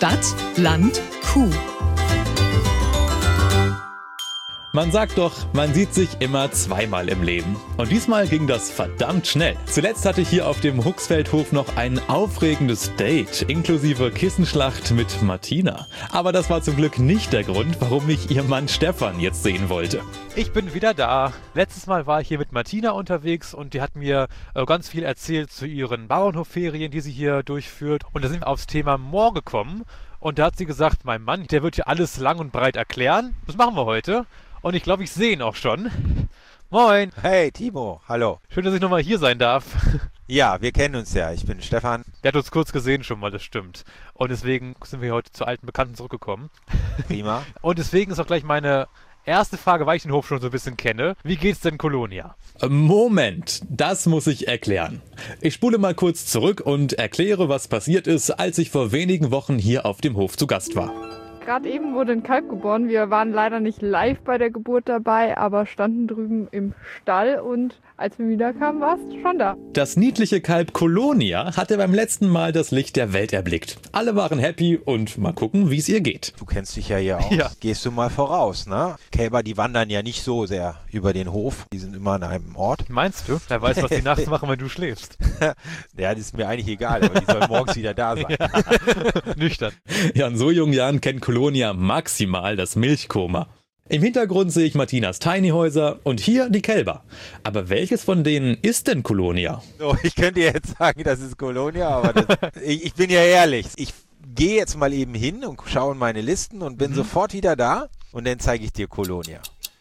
Stadt, Land, Kuh. Man sagt doch, man sieht sich immer zweimal im Leben. Und diesmal ging das verdammt schnell. Zuletzt hatte ich hier auf dem Huxfeldhof noch ein aufregendes Date, inklusive Kissenschlacht mit Martina. Aber das war zum Glück nicht der Grund, warum ich ihr Mann Stefan jetzt sehen wollte. Ich bin wieder da. Letztes Mal war ich hier mit Martina unterwegs und die hat mir ganz viel erzählt zu ihren Bauernhofferien, die sie hier durchführt. Und da sind wir aufs Thema Moor gekommen. Und da hat sie gesagt, mein Mann, der wird hier alles lang und breit erklären. Das machen wir heute. Und ich glaube, ich sehe ihn auch schon. Moin. Hey, Timo. Hallo. Schön, dass ich nochmal hier sein darf. Ja, wir kennen uns ja. Ich bin Stefan. Der hat uns kurz gesehen schon mal, das stimmt. Und deswegen sind wir heute zu alten Bekannten zurückgekommen. Prima. Und deswegen ist auch gleich meine erste Frage, weil ich den Hof schon so ein bisschen kenne. Wie geht's denn Kolonia? Moment, das muss ich erklären. Ich spule mal kurz zurück und erkläre, was passiert ist, als ich vor wenigen Wochen hier auf dem Hof zu Gast war. Gerade eben wurde ein Kalb geboren. Wir waren leider nicht live bei der Geburt dabei, aber standen drüben im Stall und als wir wiederkamen, war es schon da. Das niedliche Kalb Kolonia hatte beim letzten Mal das Licht der Welt erblickt. Alle waren happy und mal gucken, wie es ihr geht. Du kennst dich ja hier aus. Ja. Gehst du mal voraus, ne? Kälber, die wandern ja nicht so sehr über den Hof. Die sind immer an einem Ort. Meinst du? Wer weiß, was die nachts machen, wenn du schläfst. Ja, das ist mir eigentlich egal, aber die sollen morgens wieder da sein. Ja. Nüchtern. Ja, in so jungen Jahren kennt Kolonia maximal das Milchkoma. Im Hintergrund sehe ich Martinas Tiny-Häuser und hier die Kälber. Aber welches von denen ist denn Kolonia? So, ich könnte jetzt sagen, das ist Kolonia, aber ich bin ja ehrlich. Ich gehe jetzt mal eben hin und schaue in meine Listen und bin sofort wieder da und dann zeige ich dir Kolonia.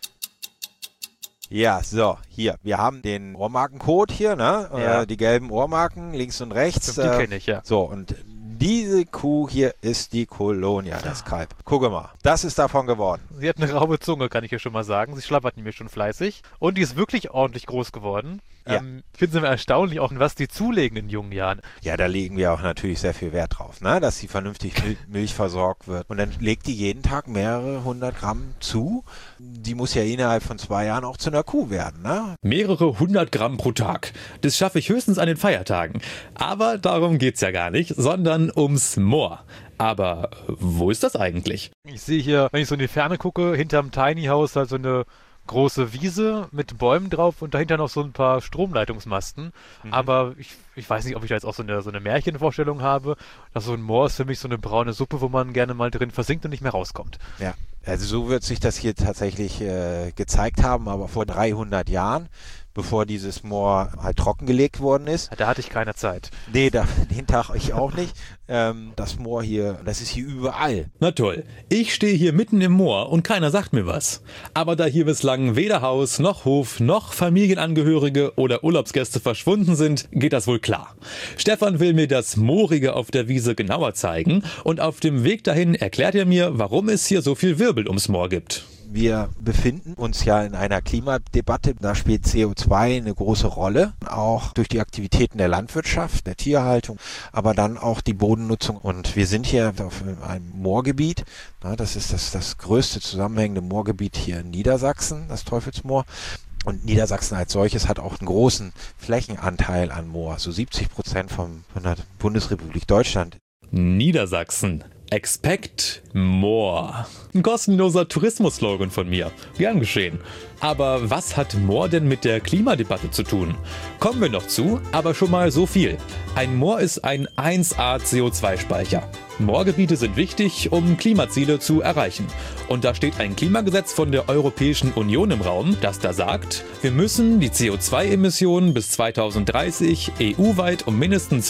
Ja, so, hier. Wir haben den Ohrmarkencode hier, ne? Ja. Die gelben Ohrmarken links und rechts. Stimmt, die kenne ich, ja. So, und diese Kuh hier ist die Kolonia, das Kalb. Gucke mal, das ist davon geworden. Sie hat eine raue Zunge, kann ich ja schon mal sagen. Sie schlappert nämlich schon fleißig. Und die ist wirklich ordentlich groß geworden. Ja. Ich finde es immer erstaunlich, auch was die zulegen in jungen Jahren. Ja, da legen wir auch natürlich sehr viel Wert drauf, ne? Dass sie vernünftig Milch versorgt wird. Und dann legt die jeden Tag mehrere 100 Gramm zu. Die muss ja innerhalb von 2 Jahren auch zu einer Kuh werden, ne? Mehrere 100 Gramm pro Tag. Das schaffe ich höchstens an den Feiertagen. Aber darum geht's ja gar nicht, sondern ums Moor. Aber wo ist das eigentlich? Ich sehe hier, wenn ich so in die Ferne gucke, hinterm Tiny House halt so eine große Wiese mit Bäumen drauf und dahinter noch so ein paar Stromleitungsmasten. Aber ich weiß nicht, ob ich da jetzt auch so eine Märchenvorstellung habe, dass so ein Moor ist für mich so eine braune Suppe, wo man gerne mal drin versinkt und nicht mehr rauskommt. Ja, also so wird sich das hier tatsächlich gezeigt haben, aber vor 300 Jahren, bevor dieses Moor halt trockengelegt worden ist. Da hatte ich keine Zeit. Nee, den Tag ich auch nicht. Das Moor hier, das ist hier überall. Na toll, ich stehe hier mitten im Moor und keiner sagt mir was. Aber da hier bislang weder Haus noch Hof noch Familienangehörige oder Urlaubsgäste verschwunden sind, geht das wohl klar. Stefan will mir das Moorige auf der Wiese genauer zeigen und auf dem Weg dahin erklärt er mir, warum es hier so viel Wirbel ums Moor gibt. Wir befinden uns ja in einer Klimadebatte. Da spielt CO2 eine große Rolle, auch durch die Aktivitäten der Landwirtschaft, der Tierhaltung, aber dann auch die Bodennutzung. Und wir sind hier auf einem Moorgebiet. Das ist das größte zusammenhängende Moorgebiet hier in Niedersachsen, das Teufelsmoor. Und Niedersachsen als solches hat auch einen großen Flächenanteil an Moor, so 70% von der Bundesrepublik Deutschland. Niedersachsen. Expect more. Ein kostenloser Tourismus-Slogan von mir. Gern geschehen. Aber was hat Moor denn mit der Klimadebatte zu tun? Kommen wir noch zu, aber schon mal so viel. Ein Moor ist ein 1A CO2-Speicher. Moorgebiete sind wichtig, um Klimaziele zu erreichen. Und da steht ein Klimagesetz von der Europäischen Union im Raum, das da sagt, wir müssen die CO2-Emissionen bis 2030 EU-weit um mindestens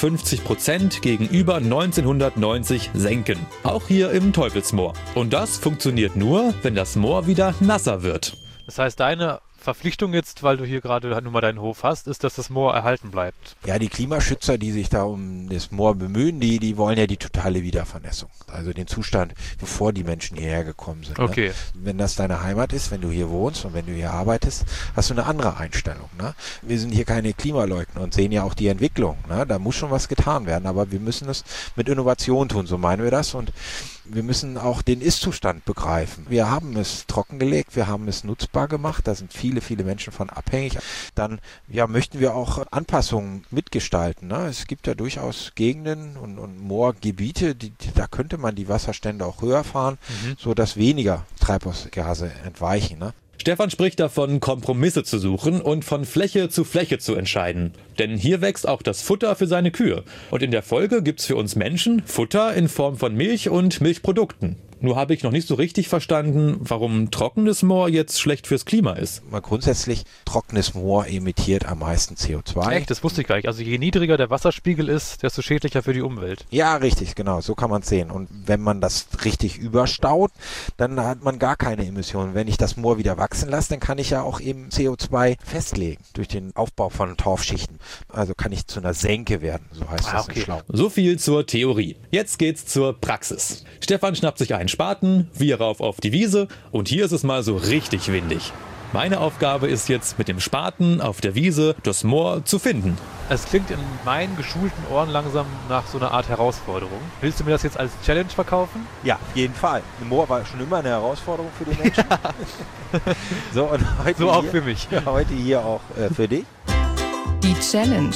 55% gegenüber 1990 senken. Auch hier im Teufelsmoor. Und das funktioniert nur, wenn das Moor wieder nasser wird. Das heißt, deine Verpflichtung jetzt, weil du hier gerade nur mal deinen Hof hast, ist, dass das Moor erhalten bleibt. Ja, die Klimaschützer, die sich da um das Moor bemühen, die wollen ja die totale Wiedervernässung. Also den Zustand, bevor die Menschen hierher gekommen sind. Okay. Ne? Wenn das deine Heimat ist, wenn du hier wohnst und wenn du hier arbeitest, hast du eine andere Einstellung. Ne? Wir sind hier keine Klimaleugner und sehen ja auch die Entwicklung. Ne? Da muss schon was getan werden, aber wir müssen es mit Innovation tun, so meinen wir das. Und Wir müssen auch den Ist-Zustand begreifen. Wir haben es trockengelegt, wir haben es nutzbar gemacht, da sind viele, viele Menschen von abhängig. Dann möchten wir auch Anpassungen mitgestalten. Ne? Es gibt ja durchaus Gegenden und Moorgebiete, da könnte man die Wasserstände auch höher fahren, sodass weniger Treibhausgase entweichen. Ne? Stefan spricht davon, Kompromisse zu suchen und von Fläche zu entscheiden. Denn hier wächst auch das Futter für seine Kühe. Und in der Folge gibt's für uns Menschen Futter in Form von Milch und Milchprodukten. Nur habe ich noch nicht so richtig verstanden, warum trockenes Moor jetzt schlecht fürs Klima ist. Mal grundsätzlich, trockenes Moor emittiert am meisten CO2. Echt? Das wusste ich gar nicht. Also je niedriger der Wasserspiegel ist, desto schädlicher für die Umwelt. Ja, richtig, genau. So kann man es sehen. Und wenn man das richtig überstaut, dann hat man gar keine Emissionen. Wenn ich das Moor wieder wachsen lasse, dann kann ich ja auch eben CO2 festlegen durch den Aufbau von Torfschichten. Also kann ich zu einer Senke werden, so heißt das in Schlau. So viel zur Theorie. Jetzt geht's zur Praxis. Stefan schnappt sich einen Spaten, wir rauf auf die Wiese und hier ist es mal so richtig windig. Meine Aufgabe ist jetzt mit dem Spaten auf der Wiese das Moor zu finden. Es klingt in meinen geschulten Ohren langsam nach so einer Art Herausforderung. Willst du mir das jetzt als Challenge verkaufen? Ja, auf jeden Fall. Ein Moor war schon immer eine Herausforderung für die Menschen. So, und heute so auch hier, für mich. Heute hier auch für dich. Die Challenge.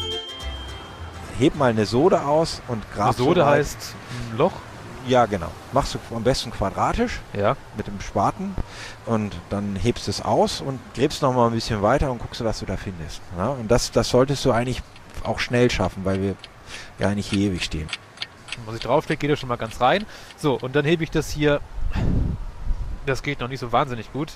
Heb mal eine Sode aus und grab Eine Sode so weit. heißt ein Loch? Ja, genau. Machst du am besten quadratisch Ja. mit dem Spaten und dann hebst es aus und gräbst noch mal ein bisschen weiter und guckst, was du da findest. Ja, und das solltest du eigentlich auch schnell schaffen, weil wir ja nicht hier ewig stehen. Wenn ich drauflege, geht er schon mal ganz rein. So, und dann hebe ich das hier. Das geht noch nicht so wahnsinnig gut.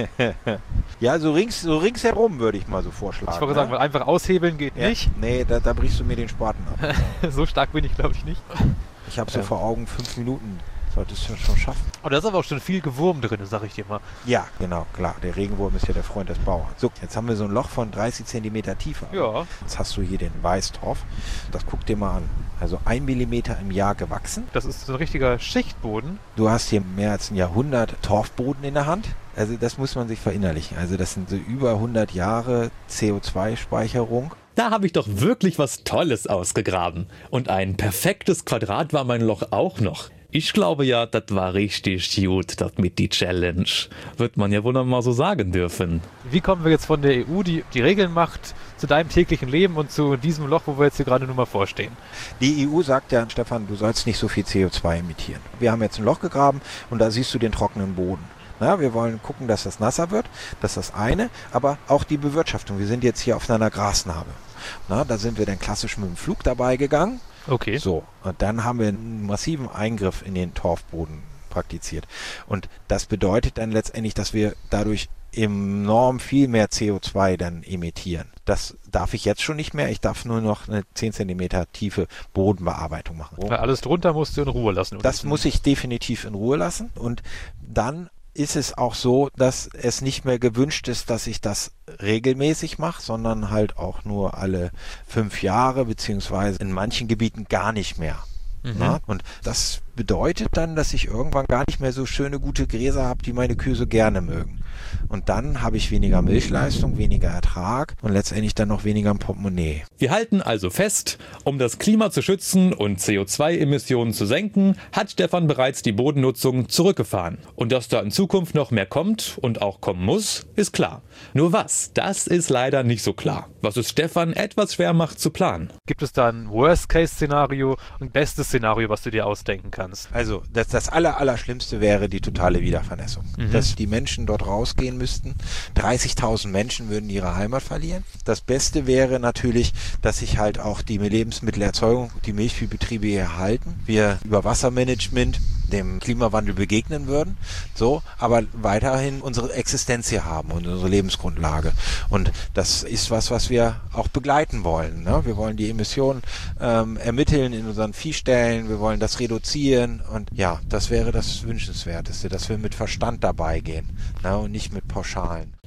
Ja, so ringsherum würde ich mal so vorschlagen. Ich wollte sagen, weil einfach aushebeln geht nicht. Nee, da brichst du mir den Spaten ab. So stark bin ich, glaube ich, nicht. Ich habe so vor Augen 5 Minuten. Solltest du schon schaffen. Aber da ist aber auch schon viel Gewurm drin, sag ich dir mal. Ja, genau, klar. Der Regenwurm ist ja der Freund des Bauern. So, jetzt haben wir so ein Loch von 30 cm Tiefe. Ja. Jetzt hast du hier den Weißtorf. Das guck dir mal an. Also 1 Millimeter im Jahr gewachsen. Das ist so ein richtiger Schichtboden. Du hast hier mehr als ein Jahrhundert Torfboden in der Hand. Also das muss man sich verinnerlichen. Also das sind so über 100 Jahre CO2-Speicherung. Da habe ich doch wirklich was Tolles ausgegraben. Und ein perfektes Quadrat war mein Loch auch noch. Ich glaube ja, das war richtig gut, das mit die Challenge. Wird man ja wohl noch mal so sagen dürfen. Wie kommen wir jetzt von der EU, die Regeln macht, zu deinem täglichen Leben und zu diesem Loch, wo wir jetzt hier gerade nur mal vorstehen? Die EU sagt ja, Stefan, du sollst nicht so viel CO2 emittieren. Wir haben jetzt ein Loch gegraben und da siehst du den trockenen Boden. Na, wir wollen gucken, dass das nasser wird, das ist das eine, aber auch die Bewirtschaftung. Wir sind jetzt hier auf einer Grasnarbe. Na, da sind wir dann klassisch mit dem Flug dabei gegangen. Okay. So, und dann haben wir einen massiven Eingriff in den Torfboden praktiziert. Und das bedeutet dann letztendlich, dass wir dadurch enorm viel mehr CO2 dann emittieren. Das darf ich jetzt schon nicht mehr. Ich darf nur noch eine 10 cm tiefe Bodenbearbeitung machen. Weil alles drunter musst du in Ruhe lassen. Das muss ich definitiv in Ruhe lassen. Und dann ist es auch so, dass es nicht mehr gewünscht ist, dass ich das regelmäßig mache, sondern halt auch nur alle 5 Jahre, beziehungsweise in manchen Gebieten gar nicht mehr. Na? Und das bedeutet dann, dass ich irgendwann gar nicht mehr so schöne, gute Gräser habe, die meine Kühe so gerne mögen. Und dann habe ich weniger Milchleistung, weniger Ertrag und letztendlich dann noch weniger im Portemonnaie. Wir halten also fest, um das Klima zu schützen und CO2-Emissionen zu senken, hat Stefan bereits die Bodennutzung zurückgefahren. Und dass da in Zukunft noch mehr kommt und auch kommen muss, ist klar. Nur was, das ist leider nicht so klar. Was es Stefan etwas schwer macht zu planen. Gibt es da ein Worst-Case-Szenario und ein bestes Szenario, was du dir ausdenken kannst? Also das Allerschlimmste wäre die totale Wiedervernässung. Dass die Menschen dort rausgehen müssten. 30.000 Menschen würden ihre Heimat verlieren. Das Beste wäre natürlich, dass sich halt auch die Lebensmittelerzeugung, die Milchviehbetriebe hier erhalten. Wir über Wassermanagement dem Klimawandel begegnen würden, so, aber weiterhin unsere Existenz hier haben und unsere Lebensgrundlage. Und das ist was wir auch begleiten wollen. Ne? Wir wollen die Emissionen ermitteln in unseren Viehställen, wir wollen das reduzieren und ja, das wäre das Wünschenswerteste, dass wir mit Verstand dabei gehen, ne? Und nicht mit Pauschalen.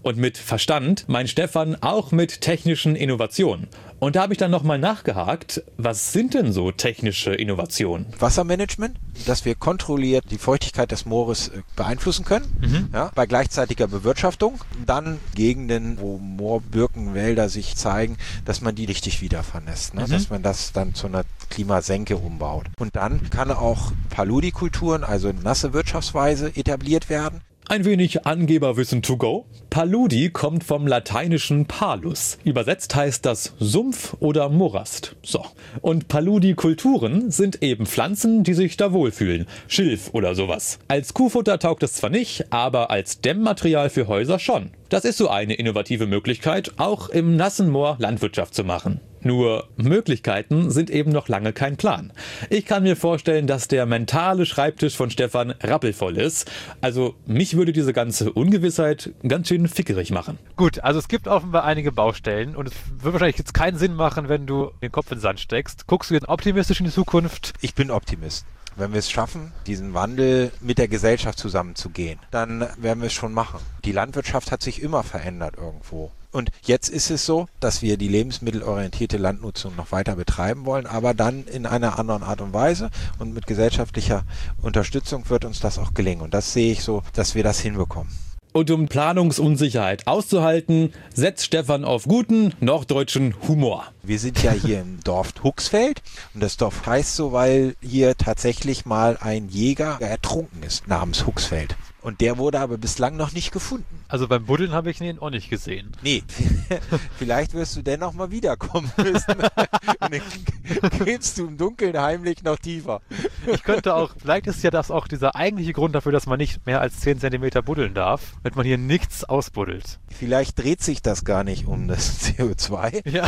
Und mit Verstand meint Stefan auch mit technischen Innovationen. Und da habe ich dann nochmal nachgehakt, was sind denn so technische Innovationen? Wassermanagement, dass wir kontrolliert die Feuchtigkeit des Moores beeinflussen können, ja, bei gleichzeitiger Bewirtschaftung. Dann Gegenden, wo Moorbirkenwälder sich zeigen, dass man die richtig wieder vernässt, ne? Dass man das dann zu einer Klimasenke umbaut. Und dann kann auch Paludikulturen, also nasse Wirtschaftsweise, etabliert werden. Ein wenig Angeberwissen to go. Paludi kommt vom lateinischen Palus. Übersetzt heißt das Sumpf oder Morast. So. Und Paludi-Kulturen sind eben Pflanzen, die sich da wohlfühlen. Schilf oder sowas. Als Kuhfutter taugt es zwar nicht, aber als Dämmmaterial für Häuser schon. Das ist so eine innovative Möglichkeit, auch im nassen Moor Landwirtschaft zu machen. Nur Möglichkeiten sind eben noch lange kein Plan. Ich kann mir vorstellen, dass der mentale Schreibtisch von Stefan rappelvoll ist. Also mich würde diese ganze Ungewissheit ganz schön fickerig machen. Gut, also es gibt offenbar einige Baustellen und es wird wahrscheinlich jetzt keinen Sinn machen, wenn du den Kopf in den Sand steckst. Guckst du jetzt optimistisch in die Zukunft? Ich bin Optimist. Wenn wir es schaffen, diesen Wandel mit der Gesellschaft zusammenzugehen, dann werden wir es schon machen. Die Landwirtschaft hat sich immer verändert irgendwo. Und jetzt ist es so, dass wir die lebensmittelorientierte Landnutzung noch weiter betreiben wollen, aber dann in einer anderen Art und Weise. Und mit gesellschaftlicher Unterstützung wird uns das auch gelingen. Und das sehe ich so, dass wir das hinbekommen. Und um Planungsunsicherheit auszuhalten, setzt Stefan auf guten norddeutschen Humor. Wir sind ja hier im Dorf Huxfeld und das Dorf heißt so, weil hier tatsächlich mal ein Jäger ertrunken ist namens Huxfeld. Und der wurde aber bislang noch nicht gefunden. Also beim Buddeln habe ich ihn auch nicht gesehen. Nee, vielleicht wirst du dennoch mal wiederkommen müssen. Und dann gräbst du im Dunkeln heimlich noch tiefer. Ich könnte auch, vielleicht ist ja das auch dieser eigentliche Grund dafür, dass man nicht mehr als 10 Zentimeter buddeln darf, wenn man hier nichts ausbuddelt. Vielleicht dreht sich das gar nicht um das CO2. Ja.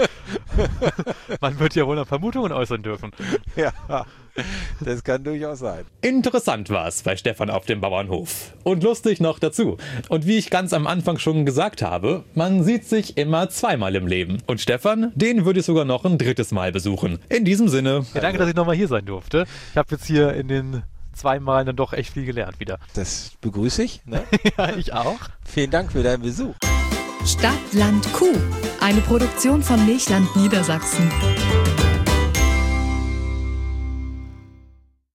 Man wird ja wohl noch Vermutungen äußern dürfen. Ja, das kann durchaus sein. Interessant war es bei Stefan auf dem Bauernhof. Und lustig noch dazu. Und wie ich ganz am Anfang schon gesagt habe, man sieht sich immer zweimal im Leben. Und Stefan, den würde ich sogar noch ein drittes Mal besuchen. In diesem Sinne. Ja, danke, dass ich nochmal hier sein durfte. Ich habe jetzt hier in den 2 Malen dann doch echt viel gelernt wieder. Das begrüße ich. Ne? Ja, ich auch. Vielen Dank für deinen Besuch. Stadt, Land, Kuh. Eine Produktion von Milchland Niedersachsen.